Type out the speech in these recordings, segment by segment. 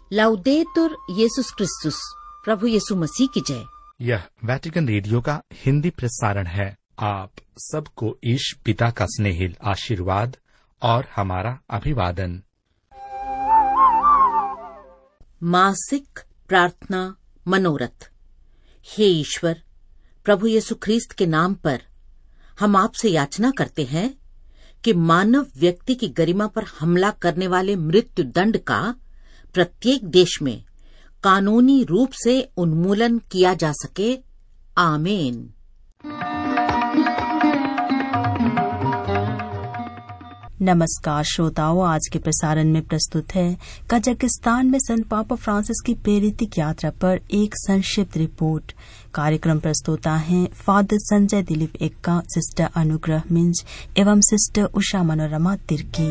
लाउदेतुर येसुस क्रिस्तुस, प्रभु यीशु मसीह की जय। यह वेटिकन रेडियो का हिंदी प्रसारण है। आप सबको ईश पिता का स्नेहिल आशीर्वाद और हमारा अभिवादन। मासिक प्रार्थना मनोरथ। हे ईश्वर, प्रभु यीशु ख्रीस्त के नाम पर हम आपसे याचना करते हैं कि मानव व्यक्ति की गरिमा पर हमला करने वाले मृत्यु दंड का प्रत्येक देश में कानूनी रूप से उन्मूलन किया जा सके। आमीन। नमस्कार श्रोताओं, आज के प्रसारण में प्रस्तुत है कजाकिस्तान में संत पापा फ्रांसिस की प्रेरित यात्रा पर एक संक्षिप्त रिपोर्ट। कार्यक्रम प्रस्तुता हैं फादर संजय दिलीप एक्का, सिस्टर अनुग्रह मिंज एवं सिस्टर उषा मनोरमा तिर्की।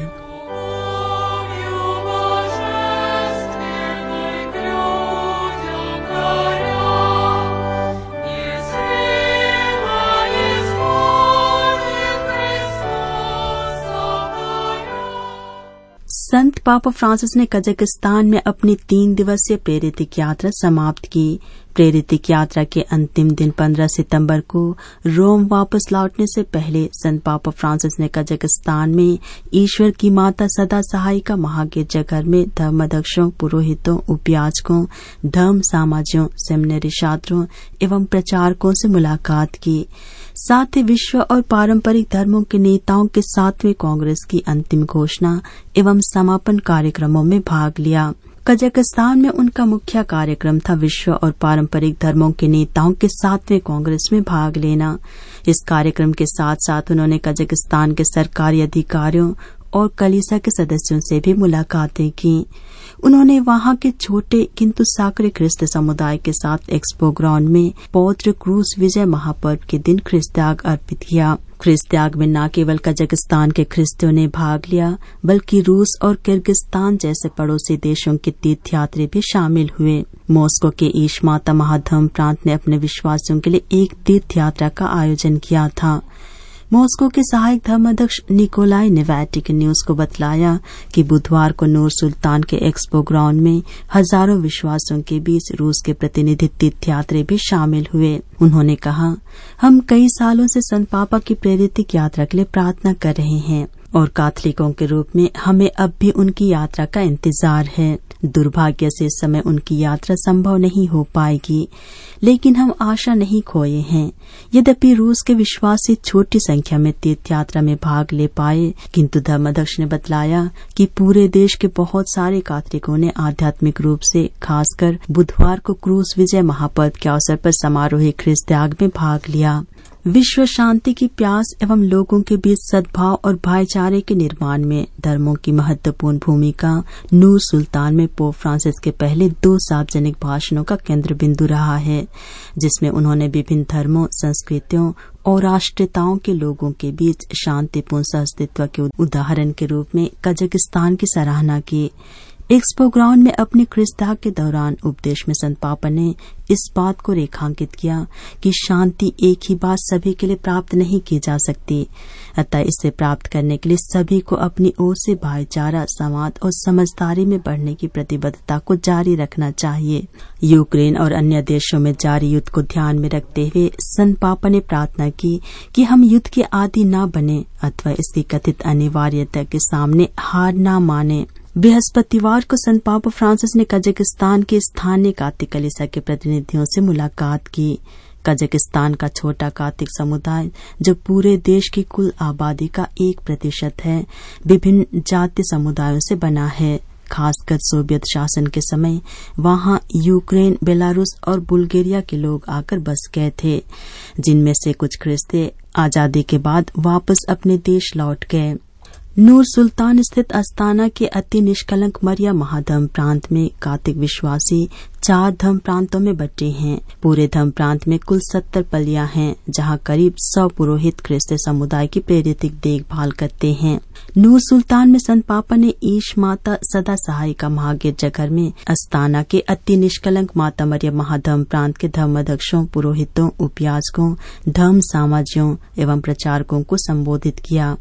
संत पापा फ्रांसिस ने कजाकिस्तान में अपनी 3 दिवसीय प्रेरित यात्रा समाप्त की। प्रेरित यात्रा के अंतिम दिन 15 सितंबर को रोम वापस लौटने से पहले संत पापा फ्रांसिस ने कजाकिस्तान में ईश्वर की माता सदा सहायिका महागिरजाघर में धर्माध्यक्षों, पुरोहितों, उपयाचकों, धर्म सामाजियों, सेमिनरी छात्रों एवं प्रचारकों से मुलाकात की। साथ ही विश्व और पारंपरिक धर्मों के नेताओं के 7वें कांग्रेस की अंतिम घोषणा एवं समापन कार्यक्रमों में भाग लिया। कजाकिस्तान में उनका मुख्य कार्यक्रम था विश्व और पारंपरिक धर्मों के नेताओं के 7वें कांग्रेस में भाग लेना। इस कार्यक्रम के साथ साथ उन्होंने कजाकिस्तान के सरकारी अधिकारियों और कलीसिया के सदस्यों से भी मुलाकातें की। उन्होंने वहां के छोटे किंतु साकरे ख्रिस्त समुदाय के साथ एक्सपो ग्राउंड में पौत्र क्रूस विजय महापर्व के दिन ख्रिस्त त्याग अर्पित किया। ख्रिस्त त्याग में न केवल कजाकिस्तान के ख्रिस्तियों ने भाग लिया, बल्कि रूस और किर्गिस्तान जैसे पड़ोसी देशों के तीर्थयात्री भी शामिल हुए। मॉस्को के ईश माता महाधर्म प्रांत ने अपने विश्वासियों के लिए एक तीर्थ यात्रा का आयोजन किया था। मॉस्को के सहायक धर्माध्यक्ष निकोलाई ने वेटिकन न्यूज को बतलाया कि बुधवार को नूर सुल्तान के एक्सपो ग्राउंड में हजारों विश्वासियों के बीच रूस के प्रतिनिधि तीर्थयात्री भी शामिल हुए। उन्होंने कहा, हम कई सालों से संत पापा की प्रेरित यात्रा के लिए प्रार्थना कर रहे हैं और कैथोलिकों के रूप में हमें अब भी उनकी यात्रा का इंतजार है। दुर्भाग्य से इस समय उनकी यात्रा संभव नहीं हो पाएगी, लेकिन हम आशा नहीं खोए हैं। यद्यपि रूस के विश्वासी छोटी संख्या में तीर्थ यात्रा में भाग ले पाए, किंतु धर्माध्यक्ष ने बतलाया कि पूरे देश के बहुत सारे कैथोलिकों ने आध्यात्मिक रूप से खासकर बुधवार को क्रूस विजय महापर्व के अवसर पर समारोही ख्रिस्त त्याग में भाग लिया। विश्व शांति की प्यास एवं लोगों के बीच सद्भाव और भाईचारे के निर्माण में धर्मों की महत्वपूर्ण भूमिका नूर सुल्तान में पोप फ्रांसिस के पहले 2 सार्वजनिक भाषणों का केंद्र बिंदु रहा है, जिसमें उन्होंने विभिन्न धर्मों, संस्कृतियों और राष्ट्रीयताओं के लोगों के बीच शांतिपूर्ण सहअस्तित्व के उदाहरण के रूप में कजाकिस्तान की सराहना की। एक्सपो ग्राउंड में अपने ख्रिस्त त्याग के दौरान उपदेश में संत पापा ने इस बात को रेखांकित किया कि शांति एक ही बात सभी के लिए प्राप्त नहीं की जा सकती, अतः इसे प्राप्त करने के लिए सभी को अपनी ओर से भाईचारा, संवाद और समझदारी में बढ़ने की प्रतिबद्धता को जारी रखना चाहिए। यूक्रेन और अन्य देशों में जारी युद्ध को ध्यान में रखते हुए संत पापा ने प्रार्थना की कि हम युद्ध के आदी न बने अथवा इसकी कथित अनिवार्यता के सामने हार न माने। बृहस्पतिवार को संत पापा फ्रांसिस ने कजाकिस्तान के स्थानीय कैथोलिक कलीसिया के प्रतिनिधियों से मुलाकात की। कजाकिस्तान का छोटा कैथोलिक समुदाय, जो पूरे देश की कुल आबादी का 1% है, विभिन्न जातीय समुदायों से बना है। खासकर सोवियत शासन के समय वहां यूक्रेन, बेलारूस और बुल्गारिया के लोग आकर बस गए थे, जिनमें से कुछ ख्रिस्ती आजादी के बाद वापस अपने देश लौट गए। नूर सुल्तान स्थित अस्ताना के अति निष्कलंक मरिया महाधर्म प्रांत में कैथोलिक विश्वासी 4 धर्म प्रांतों में बटे हैं। पूरे धर्म प्रांत में कुल 70 पलियां हैं, जहां करीब 100 पुरोहित ख्रिस्ती समुदाय की प्रेरित देखभाल करते हैं। नूर सुल्तान में संत पापा ने ईश माता सदा सहायिका महागिरजाघर में अस्ताना के अति निष्कलंक माता मरिया महाधर्म प्रांत के धर्माध्यक्षों, पुरोहितों, उपयाचकों, धर्म सामाजियों एवं प्रचारकों को संबोधित किया।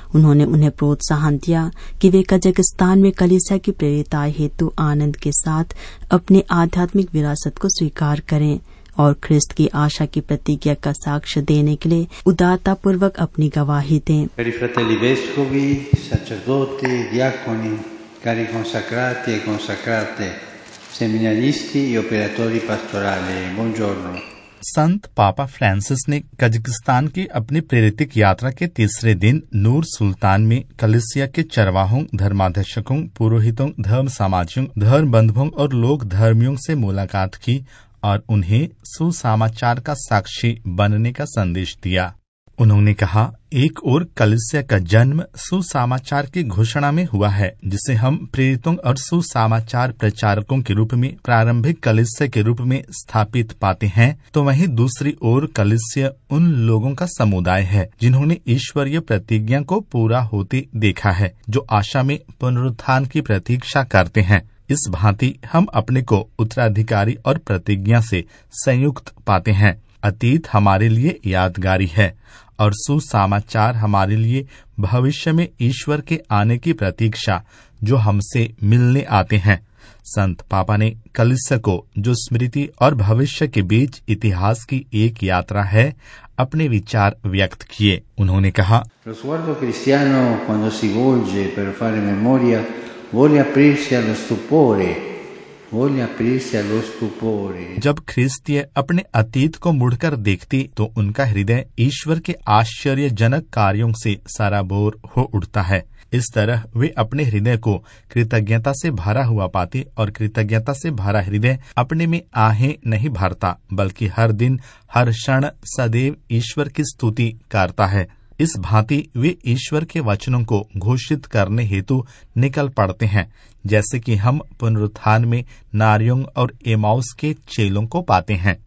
उन्होंने उन्हें प्रोत्साहन दिया कि वे कजाकिस्तान में कलीसिया की प्रेरिताई हेतु आनंद के साथ अपनी आध्यात्मिक विरासत को स्वीकार करें और ख्रिस्त की आशा की प्रतिज्ञा का साक्ष्य देने के लिए उदारतापूर्वक अपनी गवाही दें। Per i fratelli vescovi, sacerdoti, diaconi, cari consacrati e consacrate, seminaristi e operatori pastorali, buongiorno। संत पापा फ्रांसिस ने कजाकिस्तान की अपनी प्रेरितिक यात्रा के तीसरे दिन नूर सुल्तान में कलीसिया के चरवाहों, धर्माध्यक्षकों, पुरोहितों, धर्म समाजियों, धर्म बंधुओं और लोक धर्मियों से मुलाकात की और उन्हें सुसमाचार का साक्षी बनने का संदेश दिया। उन्होंने कहा, एक ओर कलीसिया का जन्म सुसमाचार की घोषणा में हुआ है, जिसे हम प्रेरितों और सुसमाचार प्रचारकों के रूप में प्रारंभिक कलीसिया के रूप में स्थापित पाते हैं, तो वहीं दूसरी ओर कलीसिया उन लोगों का समुदाय है जिन्होंने ईश्वरीय प्रतिज्ञा को पूरा होते देखा है, जो आशा में पुनरुत्थान की प्रतीक्षा करते हैं। इस भांति हम अपने को उत्तराधिकारी और प्रतिज्ञा से संयुक्त पाते हैं। अतीत हमारे लिए यादगारी है और सुसमाचार हमारे लिए भविष्य में ईश्वर के आने की प्रतीक्षा जो हमसे मिलने आते हैं। संत पापा ने कलीसिया को, जो स्मृति और भविष्य के बीच इतिहास की एक यात्रा है, अपने विचार व्यक्त किए। उन्होंने कहा, Lo sguardo cristiano quando si volge per fare memoria vuole aprirsi allo stupore, vuole aprirsi allo stupore। जब ख्रिस्तीय अपने अतीत को मुड़कर देखती तो उनका हृदय ईश्वर के आश्चर्यजनक कार्यों से सराबोर हो उठता है। इस तरह वे अपने हृदय को कृतज्ञता से भरा हुआ पाते और कृतज्ञता से भरा हृदय अपने में आहें नहीं भरता, बल्कि हर दिन हर क्षण सदैव ईश्वर की स्तुति करता है। इस भांति वे ईश्वर के वचनों को घोषित करने हेतु निकल पड़ते हैं, जैसे कि हम पुनरुत्थान में नारियों और एमाउस के चेलों को पाते हैं।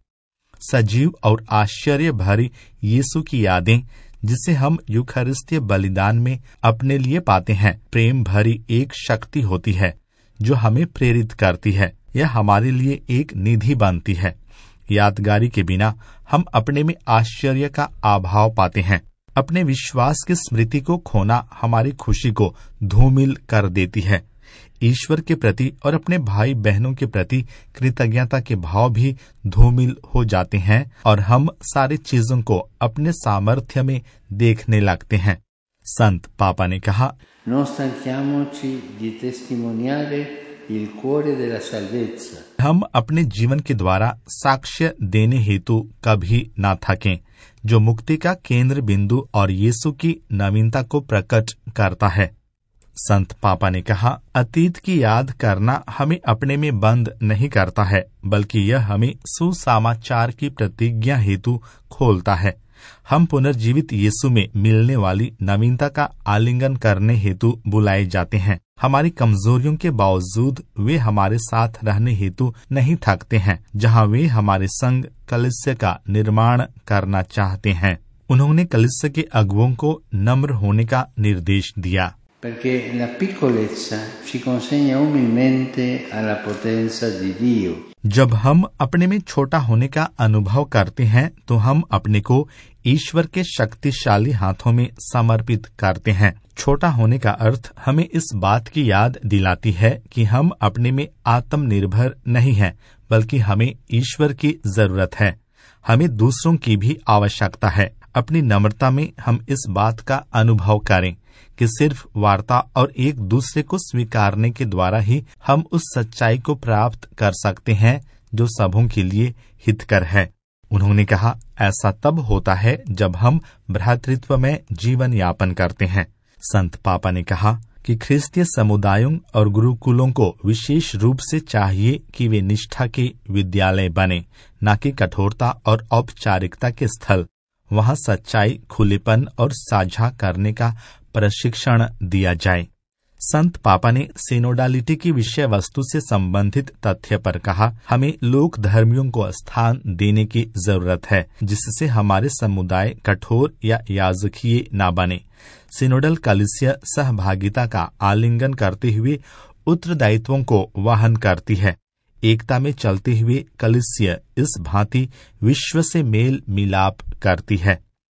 सजीव और आश्चर्य भरी यीशु की यादें, जिसे हम यूखरिस्तीय बलिदान में अपने लिए पाते हैं, प्रेम भरी एक शक्ति होती है जो हमें प्रेरित करती है। यह हमारे लिए एक निधि बनती है। यादगारी के बिना हम अपने में आश्चर्य का अभाव पाते हैं। अपने विश्वास की स्मृति को खोना हमारी खुशी को धूमिल कर देती है। ईश्वर के प्रति और अपने भाई बहनों के प्रति कृतज्ञता के भाव भी धूमिल हो जाते हैं और हम सारी चीजों को अपने सामर्थ्य में देखने लगते हैं। संत पापा ने कहा, Non stanchiamoci di testimoniare il cuore della salvezza। हम अपने जीवन के द्वारा साक्ष्य देने हेतु कभी न थकें, जो मुक्ति का केंद्र बिंदु और यीशु की नवीनता को प्रकट करता है। संत पापा ने कहा, अतीत की याद करना हमें अपने में बंद नहीं करता है, बल्कि यह हमें सुसमाचार की प्रतिज्ञा हेतु खोलता है। हम पुनर्जीवित यीशु में मिलने वाली नवीनता का आलिंगन करने हेतु बुलाए जाते हैं। हमारी कमजोरियों के बावजूद वे हमारे साथ रहने हेतु नहीं थकते हैं, जहां वे हमारे संग कलीसिया का निर्माण करना चाहते हैं। उन्होंने कलीसिया के अगुवों को नम्र होने का निर्देश दिया, Perché la piccolezza ci consegna umilmente alla potenza di Dio। जब हम अपने में छोटा होने का अनुभव करते हैं तो हम अपने को ईश्वर के शक्तिशाली हाथों में समर्पित करते हैं। छोटा होने का अर्थ हमें इस बात की याद दिलाती है कि हम अपने में आत्मनिर्भर नहीं हैं, बल्कि हमें ईश्वर की जरूरत है। हमें दूसरों की भी आवश्यकता है। अपनी नम्रता में हम इस बात का अनुभव करें कि सिर्फ वार्ता और एक दूसरे को स्वीकारने के द्वारा ही हम उस सच्चाई को प्राप्त कर सकते हैं जो सबों के लिए हितकर है। उन्होंने कहा, ऐसा तब होता है जब हम भ्रातृत्व में जीवन यापन करते हैं। संत पापा ने कहा कि ख्रिस्तीय समुदायों और गुरुकुलों को विशेष रूप से चाहिए कि वे निष्ठा के विद्यालय बने, न कि कठोरता और औपचारिकता के स्थल। वहां सच्चाई, खुलेपन और साझा करने का प्रशिक्षण दिया जाए। संत पापा ने सिनोडालिटी की विषय वस्तु से संबंधित तथ्य पर कहा, हमें लोक धर्मियों को स्थान देने की जरूरत है, जिससे हमारे समुदाय कठोर या याजकीय न बने। सिनोडल कलीसिया सहभागिता का आलिंगन करते हुए उत्तरदायित्वों को वहन करती है। एकता में चलते हुए कलीसिया इस भांति विश्व से मेल मिलाप करती है।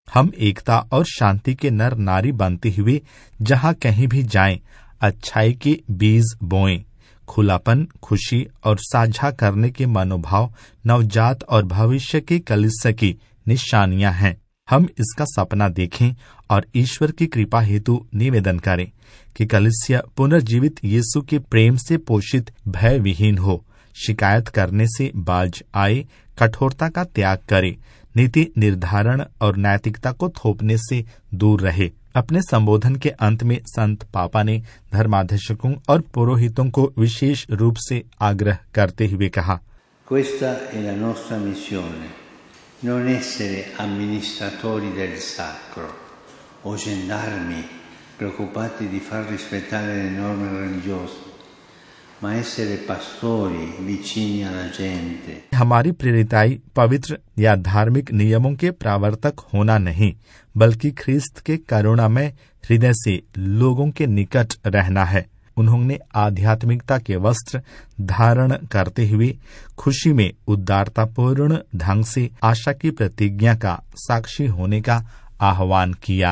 हम एकता और शांति के नर नारी बनते हुए जहाँ कहीं भी जाएं, अच्छाई के बीज बोएं। खुलापन, खुशी और साझा करने के मनोभाव नवजात और भविष्य के कलीसिया की निशानियां हैं। हम इसका सपना देखें और ईश्वर की कृपा हेतु निवेदन करें कि कलीसिया पुनर्जीवित यीशु के प्रेम से पोषित, भय विहीन हो, शिकायत करने से बाज आए, कठोरता का त्याग करे, नीति निर्धारण और नैतिकता को थोपने से दूर रहे। अपने संबोधन के अंत में संत पापा ने धर्माध्यक्षों और पुरोहितों को विशेष रूप से आग्रह करते हुए कहा, Questa è la nostra missione, non essere amministratori del sacro o gendarmi preoccupati di far rispettare le norme religiose, ma essere pastori vicini alla gente। हमारी प्रेरिताई पवित्र या धार्मिक नियमों के प्रवर्तक होना नहीं, बल्कि ख्रिस्त के करुणामय हृदय से लोगों के निकट रहना है। उन्होंने आध्यात्मिकता के वस्त्र धारण करते हुए खुशी में उदारतापूर्ण ढंग से आशा की प्रतिज्ञा का साक्षी होने का आह्वान किया।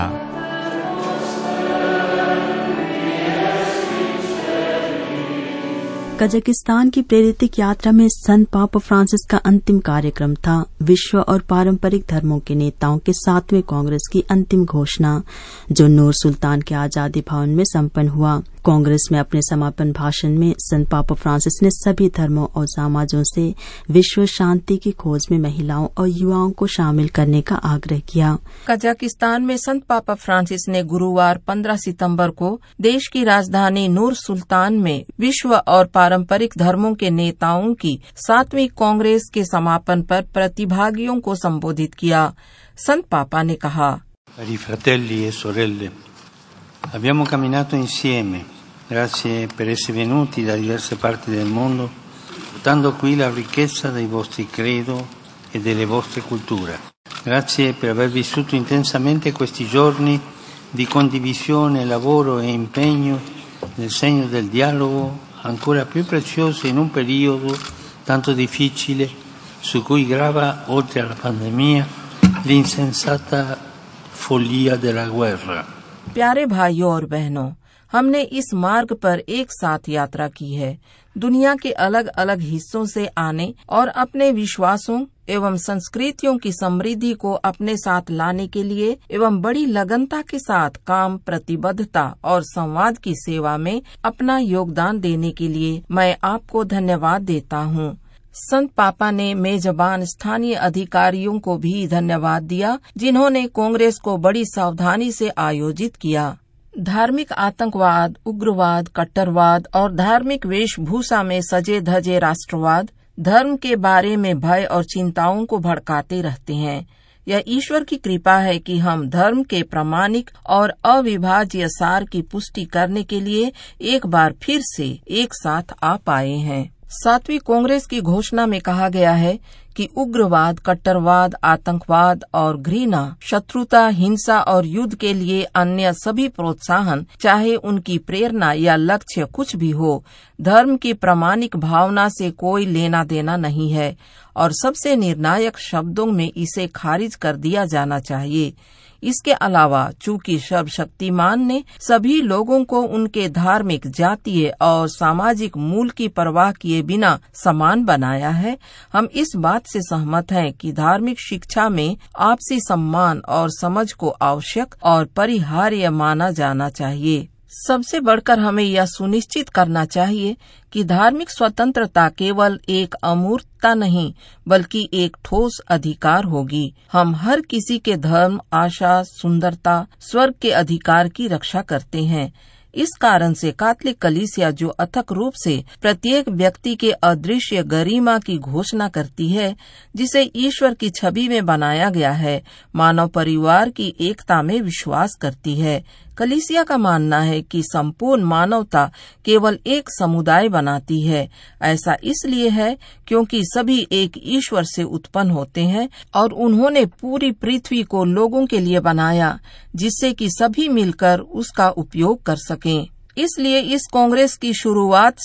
कजाकिस्तान की प्रेरितिक यात्रा में संत पापा फ्रांसिस का अंतिम कार्यक्रम था विश्व और पारंपरिक धर्मों के नेताओं के 7वें कांग्रेस की अंतिम घोषणा, जो नूर सुल्तान के आजादी भवन में संपन्न हुआ। कांग्रेस में अपने समापन भाषण में संत पापा फ्रांसिस ने सभी धर्मों और समाजों से विश्व शांति की खोज में महिलाओं और युवाओं को शामिल करने का आग्रह किया। कजाकिस्तान में संत पापा फ्रांसिस ने गुरुवार 15 सितंबर को देश की राजधानी नूर सुल्तान में विश्व और पारंपरिक धर्मों के नेताओं की 7वीं कांग्रेस के समापन पर प्रतिभागियों को संबोधित किया। संत पापा ने कहा, Cari fratelli e sorelle, abbiamo camminato insieme. Grazie per essere venuti da diverse parti del mondo, portando qui la ricchezza dei vostri credo e delle vostre culture. Grazie per aver vissuto intensamente questi giorni di condivisione, lavoro e impegno nel segno del dialogo, ancora più prezioso in un periodo tanto difficile su cui grava, oltre alla pandemia, l'insensata follia della guerra। प्यारे भाइयों और बहनों, हमने इस मार्ग पर एक साथ यात्रा की है। दुनिया के अलग अलग हिस्सों से आने और अपने विश्वासों एवं संस्कृतियों की समृद्धि को अपने साथ लाने के लिए एवं बड़ी लगनता के साथ काम, प्रतिबद्धता और संवाद की सेवा में अपना योगदान देने के लिए मैं आपको धन्यवाद देता हूँ। संत पापा ने मेजबान स्थानीय अधिकारियों को भी धन्यवाद दिया, जिन्होंने कांग्रेस को बड़ी सावधानी से आयोजित किया। धार्मिक आतंकवाद, उग्रवाद, कट्टरवाद और धार्मिक वेशभूषा में सजे धजे राष्ट्रवाद धर्म के बारे में भय और चिंताओं को भड़काते रहते हैं। यह ईश्वर की कृपा है कि हम धर्म के प्रामाणिक और अविभाज्य सार की पुष्टि करने के लिए एक बार फिर से एक साथ आ पाए हैं। 7वीं कांग्रेस की घोषणा में कहा गया है कि उग्रवाद, कट्टरवाद, आतंकवाद और घृणा, शत्रुता, हिंसा और युद्ध के लिए अन्य सभी प्रोत्साहन, चाहे उनकी प्रेरणा या लक्ष्य कुछ भी हो, धर्म की प्रामाणिक भावना से कोई लेना देना नहीं है और सबसे निर्णायक शब्दों में इसे खारिज कर दिया जाना चाहिए। इसके अलावा चूंकि सर्वशक्तिमान ने सभी लोगों को उनके धार्मिक, जातीय और सामाजिक मूल की परवाह किए बिना समान बनाया है, हम इस बात से सहमत हैं कि धार्मिक शिक्षा में आपसी सम्मान और समझ को आवश्यक और परिहार्य माना जाना चाहिए। सबसे बढ़कर हमें यह सुनिश्चित करना चाहिए कि धार्मिक स्वतंत्रता केवल एक अमूर्तता नहीं बल्कि एक ठोस अधिकार होगी। हम हर किसी के धर्म, आशा, सुंदरता, स्वर्ग के अधिकार की रक्षा करते हैं। इस कारण से कैथोलिक कलीसिया जो अथक रूप से प्रत्येक व्यक्ति के अदृश्य गरिमा की घोषणा करती है, जिसे ईश्वर की छवि में बनाया गया है, मानव परिवार की एकता में विश्वास करती है। कलीसिया का मानना है कि संपूर्ण मानवता केवल एक समुदाय बनाती है। ऐसा इसलिए है क्योंकि सभी एक ईश्वर से उत्पन्न होते हैं और उन्होंने पूरी पृथ्वी को लोगों के लिए बनाया, जिससे कि सभी मिलकर उसका उपयोग कर सकें। इसलिए इस कांग्रेस की शुरुआत से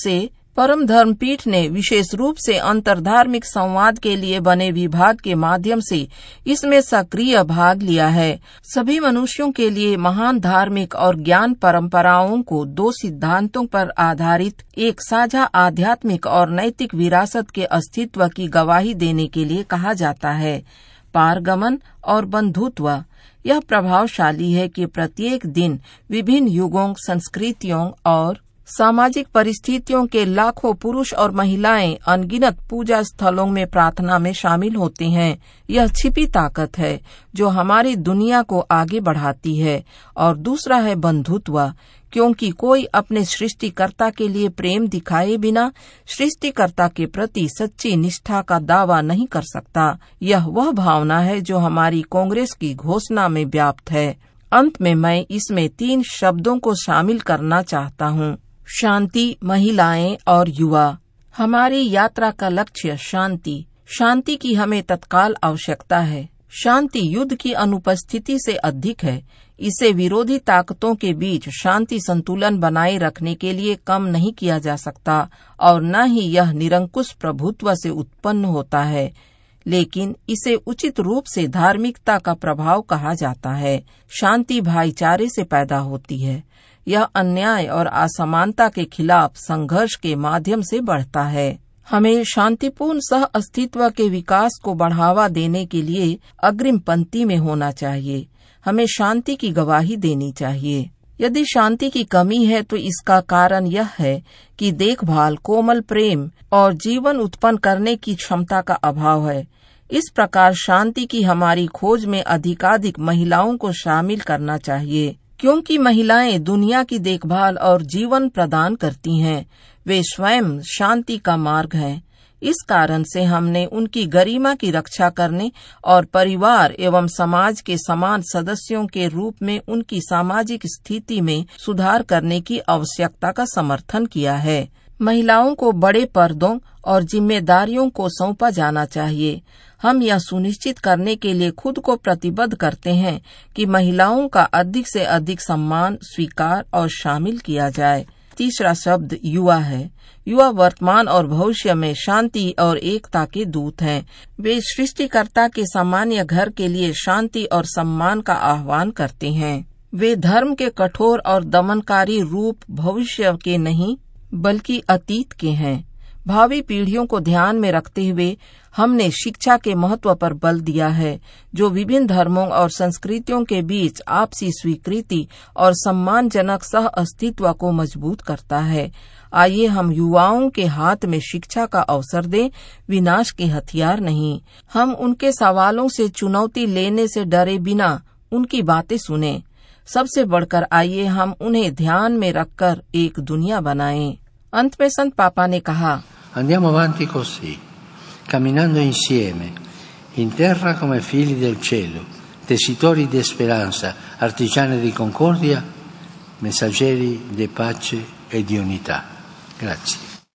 परम धर्म पीठ ने विशेष रूप से अंतर्धार्मिक संवाद के लिए बने विभाग के माध्यम से इसमें सक्रिय भाग लिया है। सभी मनुष्यों के लिए महान धार्मिक और ज्ञान परंपराओं को दो सिद्धांतों पर आधारित एक साझा आध्यात्मिक और नैतिक विरासत के अस्तित्व की गवाही देने के लिए कहा जाता है। पारगमन और बंधुत्व यह प्रभावशाली है कि प्रत्येक दिन विभिन्न युगों, संस्कृतियों और सामाजिक परिस्थितियों के लाखों पुरुष और महिलाएं अनगिनत पूजा स्थलों में प्रार्थना में शामिल होते हैं। यह छिपी ताकत है जो हमारी दुनिया को आगे बढ़ाती है। और दूसरा है बंधुत्व, क्योंकि कोई अपने सृष्टिकर्ता के लिए प्रेम दिखाए बिना सृष्टिकर्ता के प्रति सच्ची निष्ठा का दावा नहीं कर सकता। यह वह भावना है जो हमारी कांग्रेस की घोषणा में व्याप्त है। अंत में मैं इसमें 3 शब्दों को शामिल करना चाहता हूँ: शांति, महिलाएं और युवा। हमारी यात्रा का लक्ष्य शांति। शांति की हमें तत्काल आवश्यकता है। शांति युद्ध की अनुपस्थिति से अधिक है। इसे विरोधी ताकतों के बीच शांति संतुलन बनाए रखने के लिए कम नहीं किया जा सकता और न ही यह निरंकुश प्रभुत्व से उत्पन्न होता है, लेकिन इसे उचित रूप से धार्मिकता का प्रभाव कहा जाता है। शांति भाईचारे से पैदा होती है। यह अन्याय और असमानता के खिलाफ संघर्ष के माध्यम से बढ़ता है। हमें शांतिपूर्ण सह अस्तित्व के विकास को बढ़ावा देने के लिए अग्रिम पंक्ति में होना चाहिए। हमें शांति की गवाही देनी चाहिए। यदि शांति की कमी है तो इसका कारण यह है कि देखभाल, कोमल प्रेम और जीवन उत्पन्न करने की क्षमता का अभाव है। इस प्रकार शांति की हमारी खोज में अधिकाधिक महिलाओं को शामिल करना चाहिए, क्योंकि महिलाएं दुनिया की देखभाल और जीवन प्रदान करती हैं। वे स्वयं शांति का मार्ग हैं। इस कारण से हमने उनकी गरिमा की रक्षा करने और परिवार एवं समाज के समान सदस्यों के रूप में उनकी सामाजिक स्थिति में सुधार करने की आवश्यकता का समर्थन किया है। महिलाओं को बड़े पर्दों और जिम्मेदारियों को सौंपा जाना चाहिए। हम यह सुनिश्चित करने के लिए खुद को प्रतिबद्ध करते हैं कि महिलाओं का अधिक से अधिक सम्मान, स्वीकार और शामिल किया जाए। तीसरा शब्द युवा है। युवा वर्तमान और भविष्य में शांति और एकता के दूत हैं। वे सृष्टिकर्ता के सामान्य घर के लिए शांति और सम्मान का आह्वान करते हैं। वे धर्म के कठोर और दमनकारी रूप भविष्य के नहीं बल्कि अतीत के हैं। भावी पीढ़ियों को ध्यान में रखते हुए हमने शिक्षा के महत्व पर बल दिया है, जो विभिन्न धर्मों और संस्कृतियों के बीच आपसी स्वीकृति और सम्मानजनक सह अस्तित्व को मजबूत करता है। आइए हम युवाओं के हाथ में शिक्षा का अवसर दें, विनाश के हथियार नहीं। हम उनके सवालों से चुनौती लेने से डरे बिना उनकी बातें सुनें। सबसे बढ़कर आइए हम उन्हें ध्यान में रखकर एक दुनिया बनाएं। अंत में संत पापा ने कहा, Andiamo avanti così, camminando insieme, in terra come figli del cielo, tessitori di speranza, artigiani di concordia, messaggeri di pace e di unità. Grazie.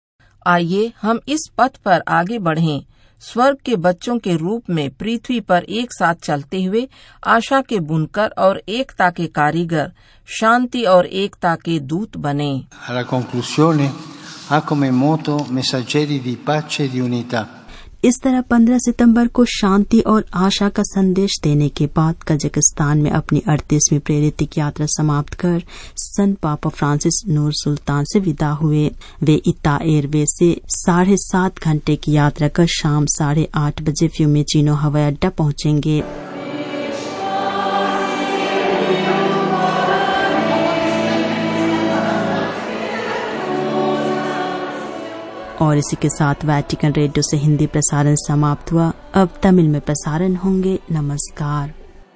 आइए हम इस पथ पर आगे बढ़ें, स्वर्ग के बच्चों के रूप में पृथ्वी पर एक साथ चलते हुए आशा के बुनकर और एकता के कारीगर, शांति और एकता के दूत बने। Alla conclusione ha come motto messaggeri di pace e di unità. इस तरह 15 सितंबर को शांति और आशा का संदेश देने के बाद कजाकिस्तान में अपनी 38वीं प्रेरित यात्रा समाप्त कर संत पापा फ्रांसिस नूर सुल्तान से विदा हुए। वे इता एयरवेज से 7.5 घंटे की यात्रा कर शाम 8:30 बजे फ्यूमिचिनो हवाई अड्डा पहुंचेंगे। और इसी के साथ वेटिकन रेडियो से हिंदी प्रसारण समाप्त हुआ। अब तमिल में प्रसारण होंगे। नमस्कार।